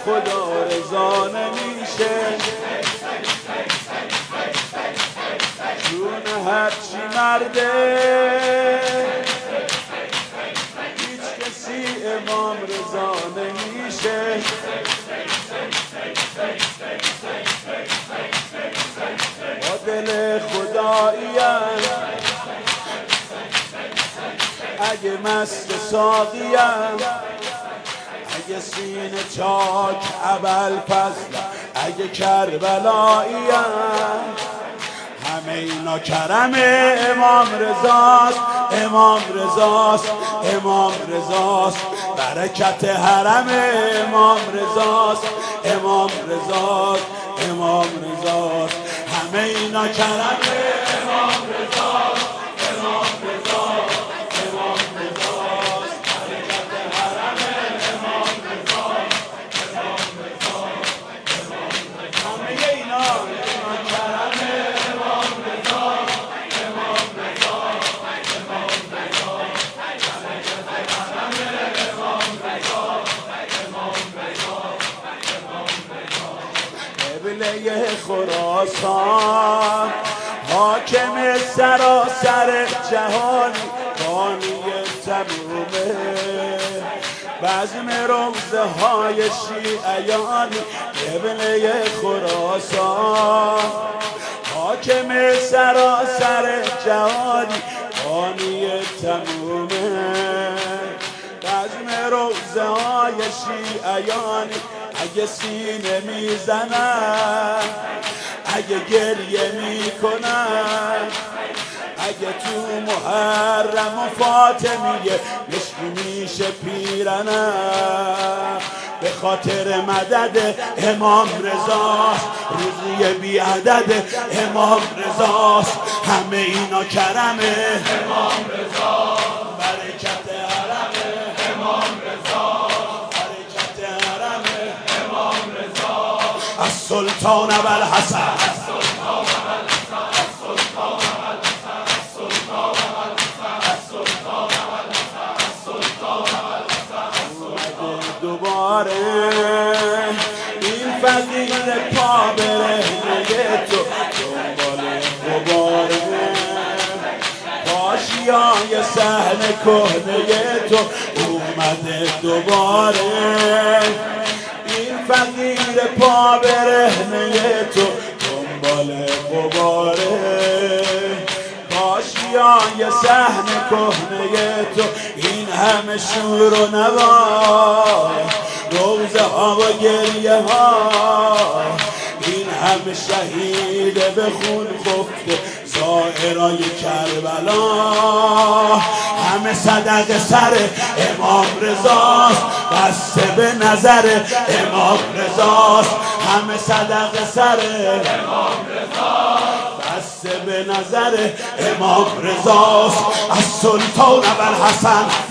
خدا رضا نمیشه، چون هرچی مرده هیچ کسی امام رضا نمیشه. با دل خداییم اگه مست ساقیم، اگه سینه چاک ابوالفضل، اگه کربلاییم، همه اینا کرم امام رضاست، امام رضاست، امام رضاست، برکت حرم امام رضاست، امام رضاست، امام رضاست، همه اینا کرم امام رضاست، امام رضاست، امام رضاست، برکت حرم امام رضاست، امام رضاست، امام رضاست، همه اینا کرم امام رضاست، امام رضاست، امام رضاست، برکت حرم امام رضاست، امام رضاست، امام رضاست. قبله خراسان حاکم سراسر جهانی، بانی تمومه، بزم روضه های شیعیانی. قبله خراسان حاکم سراسر جهانی، بانی تمومه، بزم روضه های شیعیانی. اگه سینه میزنن، اگه گریه میکنن، اگه تو محرم و فاطمیه مشکی میشه پیرنه، به خاطر مدد امام رضاست، روزی بی عدد امام رضاست، همه اینا کرمه امام رضاست، برکت حرم امام رضاست، برکت حرم امام رضاست. السلطان ابوالحسن، دوباره این فقیر پا برهنه تو دنبال غباره، پاشیای صحن کهنه تو اومده دوباره. این فقیر پا برهنه تو دنبال غباره، پاشیای صحن کهنه تو، این همه شور و نوا، روزه ها و گریه ها، این همه شهید به خون خفته زائرای کربلا، همه صدقه سر امام رضاست، بسته به نظر امام رضاست، همه صدقه سر امام رضاست، بسته به نظر امام رضاست. السلطان ابوالحسن